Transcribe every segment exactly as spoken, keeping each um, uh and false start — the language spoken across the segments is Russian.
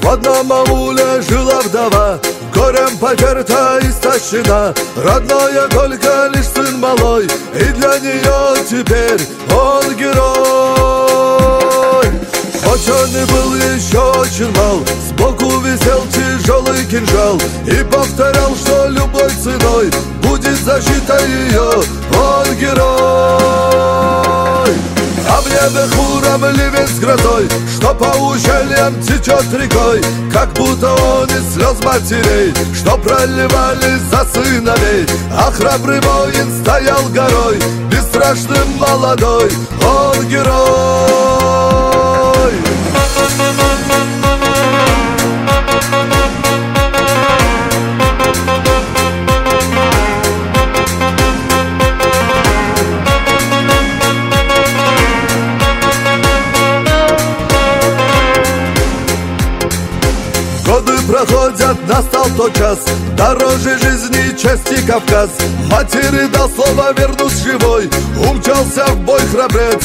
В одном ауле жила вдова, горем потерта и истощена. Родная только лишь сын малой, и для нее теперь он герой. Хоть он и был еще очень мал, сбоку висел тяжелый кинжал и повторял, что любой ценой будет защита ее, он герой. А в небе хмуром ливень с грозой, что по ущельям течет рекой, как будто он из слез матерей, что проливались за сыновей. А храбрый воин стоял горой, бесстрашным молодой, он герой. Годы проходят, настал тот час, дороже жизни чести Кавказ. Матери дал слово, вернусь живой, умчался в бой храбрец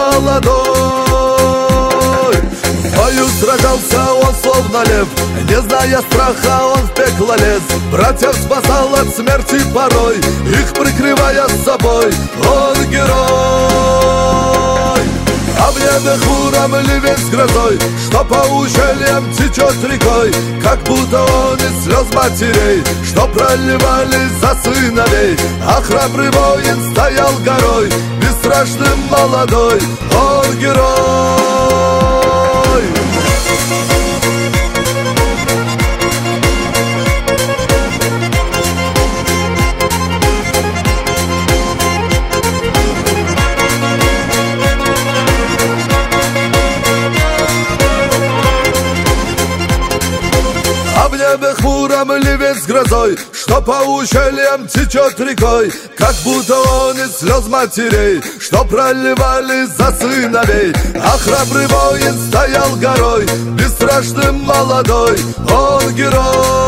молодой. В бою сражался он словно лев, не зная страха он в пекло лез. Братьев спасал от смерти порой, их прикрывая с собой, он герой. А в небе хмуром ливень с грозой, что по ущельям течет рекой, как будто он из слез матерей, что проливались за сыновей. А храбрый воин стоял горой, бесстрашным молодой, он герой. А в небе хмуром ливень с грозой, что по ущельям течет рекой, как будто он из слез матерей, что проливались за сыновей. А храбрый воин стоял горой, бесстрашным молодой, он герой.